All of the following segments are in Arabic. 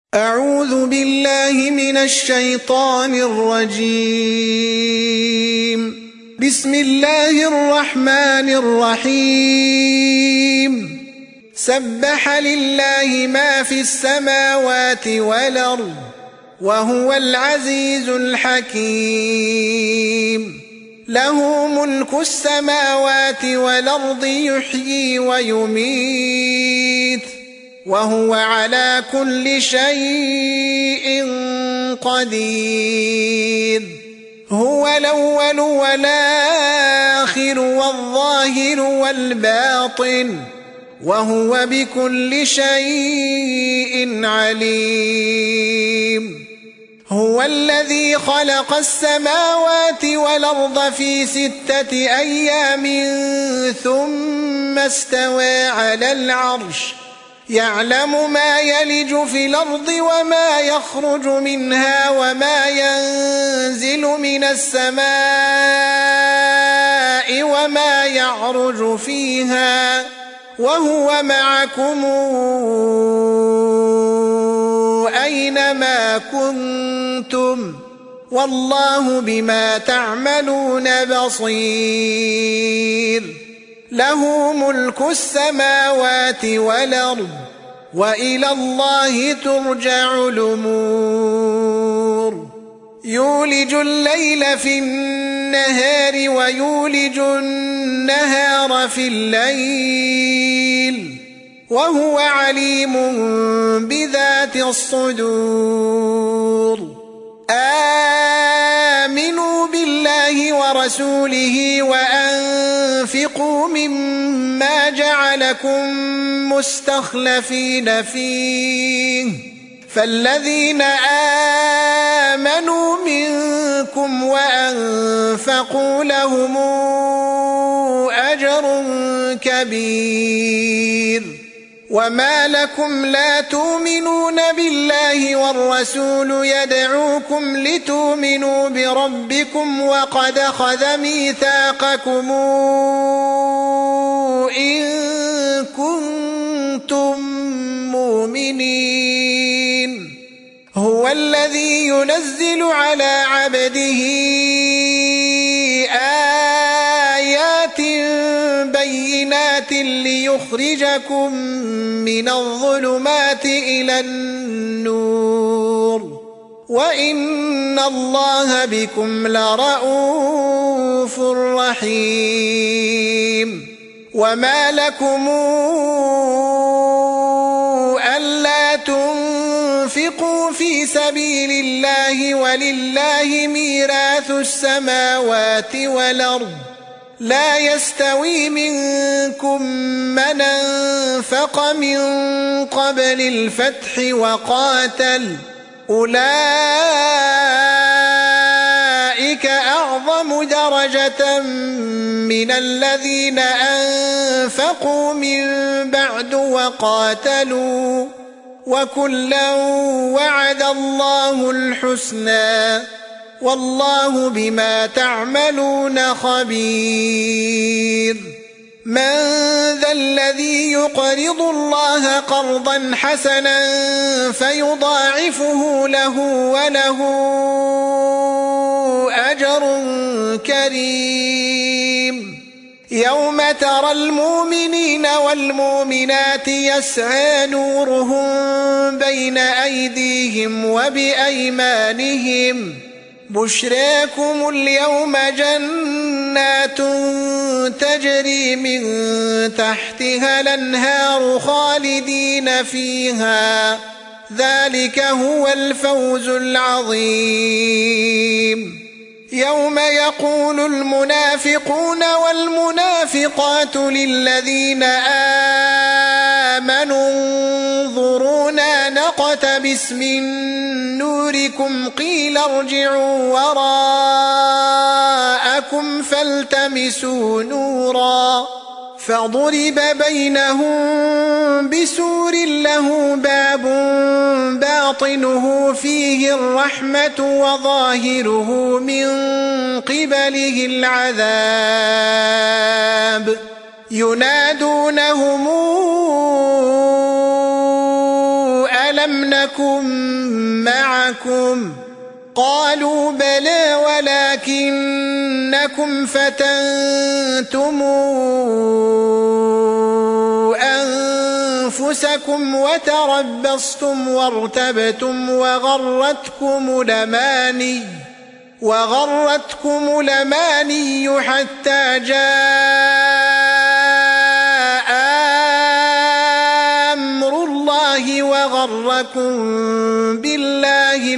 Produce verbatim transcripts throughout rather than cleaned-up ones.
أعوذ بالله من الشيطان الرجيم. بسم الله الرحمن الرحيم. سبح لله ما في السماوات والأرض وهو العزيز الحكيم. له ملك السماوات والأرض يحيي ويميت وهو على كل شيء قدير. هو الأول والآخر والظاهر والباطن وهو بكل شيء عليم. هو الذي خلق السماوات والأرض في ستة أيام ثم استوى على العرش يعلم ما يلج في الأرض وما يخرج منها وما ينزل من السماء وما يعرج فيها وهو معكم أينما كنتم والله بما تعملون بصير. له ملك السماوات والأرض وإلى الله ترجع الأمور. يولج الليل في النهار ويولج النهار في الليل وهو عليم بذات الصدور. آمنوا بالله ورسوله وأنفقوا مما جعلكم مستخلفين فيه فالذين آمنوا منكم وأنفقوا لهم أجر كبير. وما لكم لا تؤمنون بالله والرسول يدعوكم لتؤمنوا بربكم وقد أخذ ميثاقكم إن كنتم مؤمنين. هو الذي ينزل على عبده آيات بينات ليخرجكم من الظلمات إلى النور وإن الله بكم لرءوف رحيم. وما لكم ألا تنفقوا في سبيل الله ولله ميراث السماوات والأرض لا يستوي منكم من أنفق من قبل الفتح وقاتل أولئك أعظم درجة من الذين أنفقوا من بعد وقاتلوا وكلا وعد الله الحسنى والله بما تعملون خبير. من ذا الذي يقرض الله قرضا حسنا فيضاعفه له وله أجر كريم. يوم ترى المؤمنين والمؤمنات يسعى نورهم بين أيديهم وبأيمانهم بشراكم اليوم جنات تجري من تحتها الأنهار خالدين فيها ذلك هو الفوز العظيم. يوم يقول المنافقون والمنافقات للذين آمنوا انظرونا نقتبس من نوركم قيل ارجعوا وراءكم فالتمسوا نورا فضرب بينهم بسور له باب باطنه فيه الرحمة وظاهره من قبله العذاب ينادونهم ألم نكن معكم قالوا بلى ولكنكم فتنتم أنفسكم وتربصتم وارتبتم وغرتكم الأماني وغرتكم الأماني حتى جاء أمر الله وغركم بالله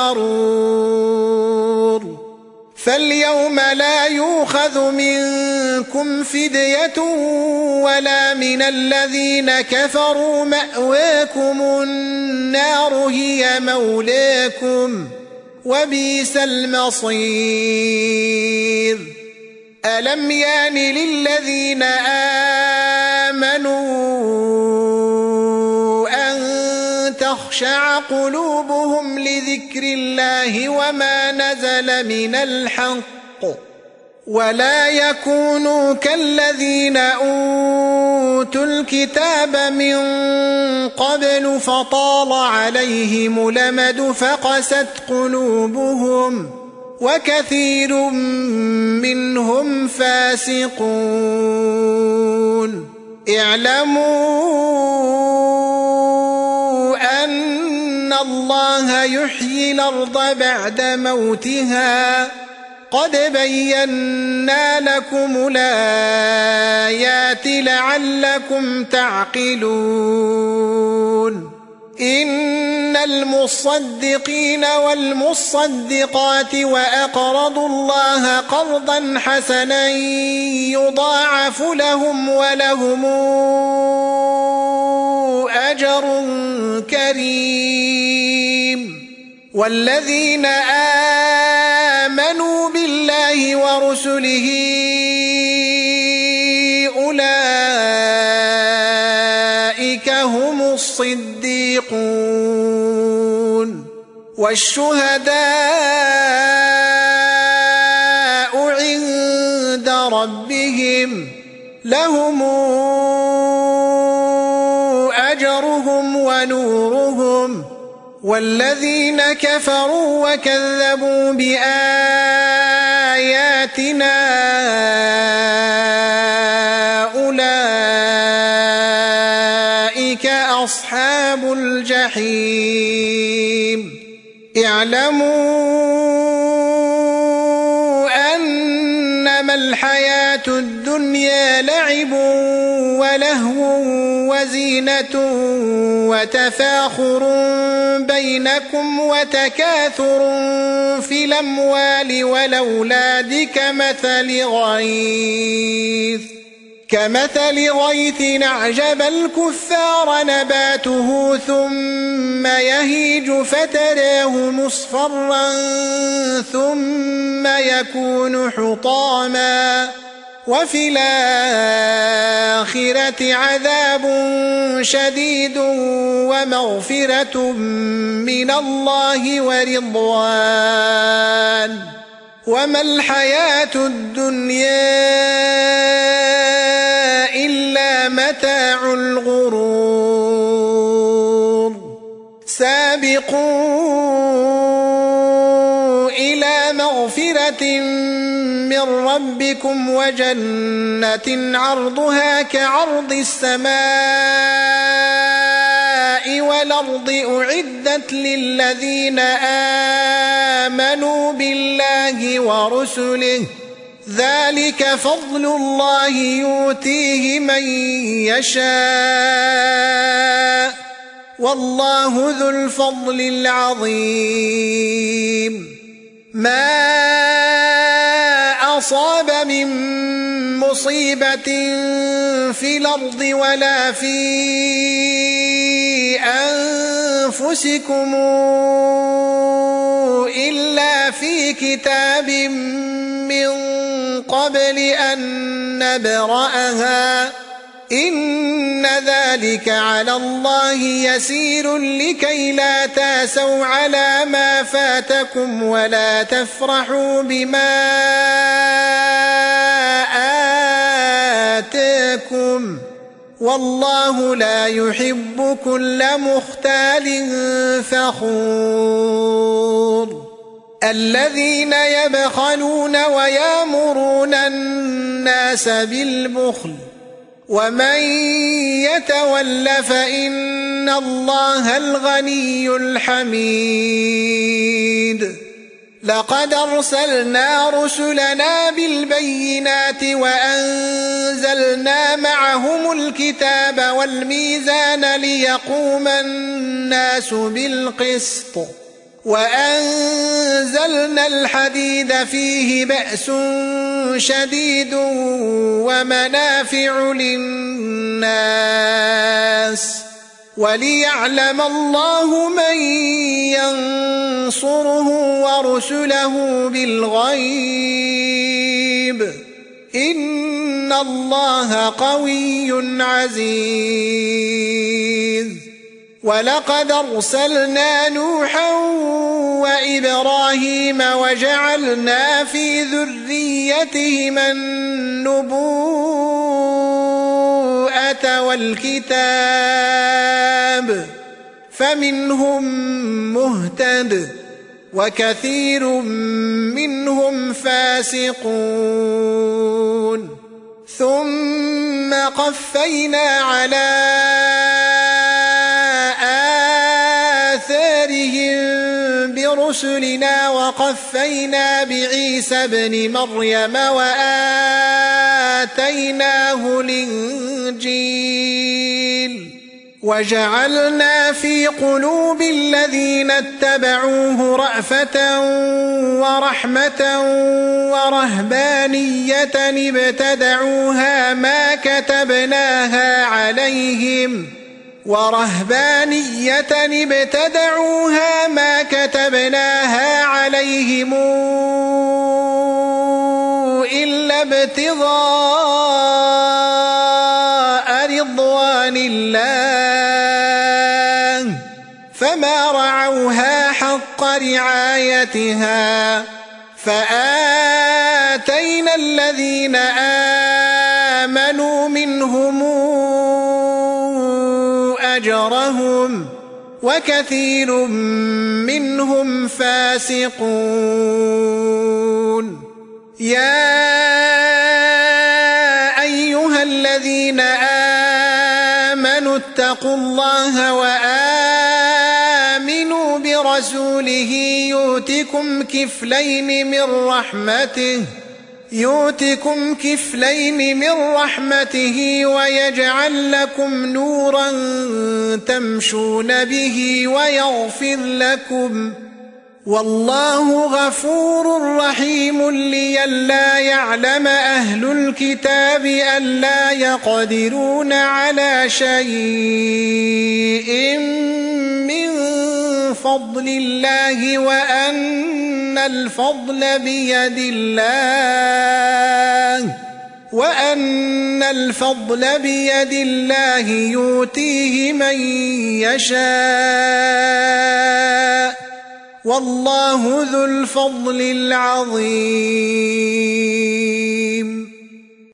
الغرور فاليوم لا يؤخذ منكم فدية ولا من الذين كفروا مأواكم النار هي مولاكم وبئس المصير ألم يان للذين آمنوا أن تخشع قلوبهم لذكر الله وما نزل من الحق ولا يكونوا كالذين أوتوا الكتاب من قبل فطال عليهم الأمد فقست قلوبهم وكثير منهم فاسقون اعلموا أن الله يحيي الأرض بعد موتها قد بينا لكم الآيات لعلكم تعقلون إن المصدقين والمصدقات وأقرضوا الله قرضا حسنا يضاعف لهم ولهم أجر كريم والذين آمنوا بالله ورسله أولئك هم الصديقون والشهداء عند ربهم لهم أجرهم ونورهم والذين كفروا وكذبوا بآياتنا أولئك أصحاب الجحيم اعلموا أنما الحياة الدنيا لعب ولهو وزينة وتفاخر بينكم وتكاثر في الأموال والأولاد كمثل غيث كمثل غيث أعجب الكفار نباته ثم يهيج فتراه مصفرا ثم يكون حطاما وفي الآخرة عذاب شديد ومغفرة من الله ورضوان وما الحياة الدنيا إلا متاع الغرور سابقوا إلى مغفرة من ربكم وجنة عرضها كعرض السماء والأرض أعدت للذين آمنوا بالله ورسله ذلك فضل الله يؤتيه من يشاء والله ذو الفضل العظيم ما أصاب من مصيبة في الأرض ولا في أنفسكم إلا في كتاب من قبل أن نبرأها إن ذلك على الله يسير لكي لا تاسوا على ما فاتكم ولا تفرحوا بما آتاكم والله لا يحب كل مختال فخور الذين يبخلون ويأمرون الناس بالبخل ومن يتول فإن الله الغني الحميد لقد أرسلنا رسلنا بالبينات وأنزلنا معهم الكتاب والميزان ليقوم الناس بالقسط وأنزلنا الحديد فيه بأس شديد ومنافع للناس وليعلم الله من ينصره ورسله بالغيب إن الله قوي عزيز ولقد أرسلنا نوحا وإبراهيم وجعلنا في ذريتهما النبوءة والكتاب فمنهم مهتد وكثير منهم فاسقون ثم قفينا على برسلنا وقفينا بعيسى ابن مريم وآتيناه الإنجيل وجعلنا في قلوب الذين اتبعوه رأفة ورحمة ورهبانية ابتدعوها ما كتبناها عليهم ورهبانية ابتدعوها ما كتبناها عليهم إلا ابتغاء رضوان الله فما رعوها حق رعايتها فآتينا الذين آمنوا منهم أجرهم وكثير منهم فاسقون يا أيها الذين آمنوا اتقوا الله وآمنوا برسوله يؤتكم كفلين من رحمته يؤتكم كفلين من رحمته ويجعل لكم نورا تمشون به ويغفر لكم والله غفور رحيم لئلا يعلم أهل الكتاب ألا يقدرون على شيء من فضل الله وأن الفضل بيد الله وأن الفضل بيد الله يؤتيه من يشاء والله ذو الفضل العظيم